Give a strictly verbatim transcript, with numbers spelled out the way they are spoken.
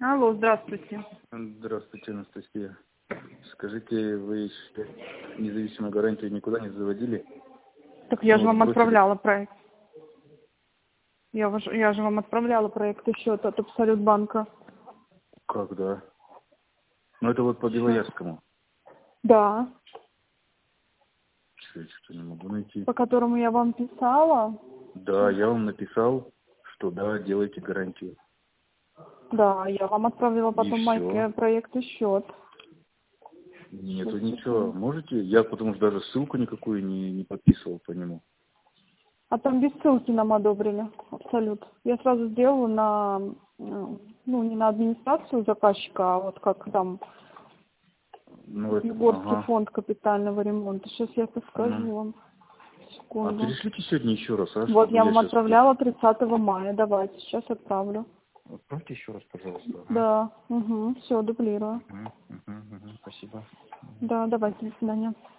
Алло, здравствуйте. Здравствуйте, Анастасия. Скажите, вы еще независимую гарантию никуда не заводили? Так я Ну, же вам бросили. отправляла проект. Я, ваш- я же вам отправляла проект счета от Абсолютбанка. Когда? Ну, это вот по Белоярскому. Да, Что, я что-то не могу найти. по которому я вам писала. Да, я вам написал, что да, делайте гарантию. Да, я вам отправила потом И майке всё. проект и счет. Нету Сейчас, ничего. секунду. Можете? Я потому что даже ссылку никакую не, не подписывал по нему. А там без ссылки нам одобрили. Абсолют. Я сразу сделала на, э, ну, не на администрацию заказчика, а вот как там Ну, это, Егорский ага. фонд капитального ремонта. Сейчас я это Ну. скажу вам. А Секунду. перешлите сегодня еще раз, а, Вот чтобы я я вам сейчас... отправляла тридцатого мая. Давайте, сейчас отправлю. Отправьте еще раз, пожалуйста. Ага. Да, угу, все, дублирую. Угу, угу, угу. Спасибо. Да, давайте, до свидания.